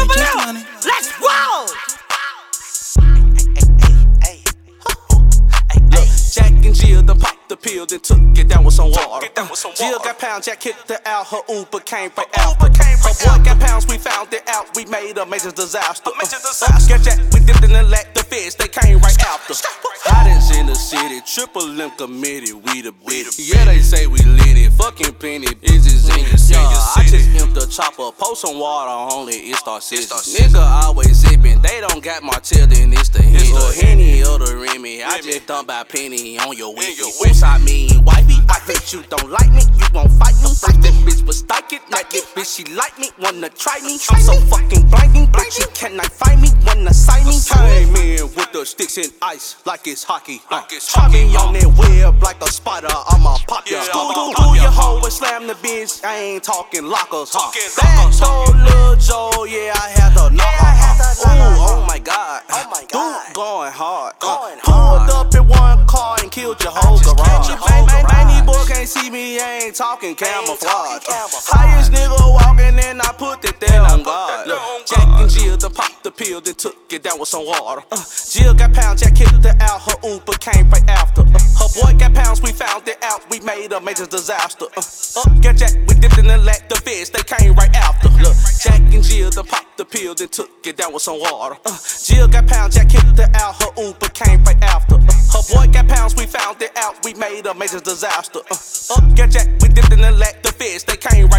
over there. Let's roll. Jack and Jill done popped the pill, then took it down with some water. Jill got pounds, Jack kicked her out, her Uber came right out. Her boy got pounds, we found it out, we made a major disaster. Got Jack, we dipped in the lack, the feds, they came right after. Hottest in the city, Triple M committee, we the bitch. Yeah, they say we lit it, fucking penny, bitches in your city. I just emptied the chopper, pour some water on it, it start sizzling. Nigga always sippin', they don't got Martell, then it's the hit. Or Henny or the Remy, I just dump by penny on your wig. Oops, I mean wifey, I hate you, don't like me, you won't fight me. First that bitch was stalking, like this bitch she like me, wanna try me. I'm so fucking blinding, but you cannot find me, wanna sign me. Came in with the sticks and ice, like it's hockey. Hockey on that web like a spider, I'ma pop ya. Do your hoe and slam the bitch, I ain't talking lockers. Back door, Lil Joe, yeah, I had to knock her. Ooh, oh my god, dude going hard. Pulled up in one car and killed your whole garage. Any boy can't see me, I ain't talking camouflage. Highest nigga walking and I put it there on God. Jack and Jill done popped the pill, then took it down with some water. Jill got pounds, Jack kicked her out, her Uber came right after. Her boy got pounds, we found it out, we made a major disaster. Got Jack, we dipped in the lack, the feds, they came right after. Look, Jack and Jill done popped the pill, then took it down with some water. Jill got pounds, Jack kicked her out, her Uber came right after. Her boy got pounds, we found it out, we made a major disaster. Got Jack, we dipped in the lack, the feds, they came right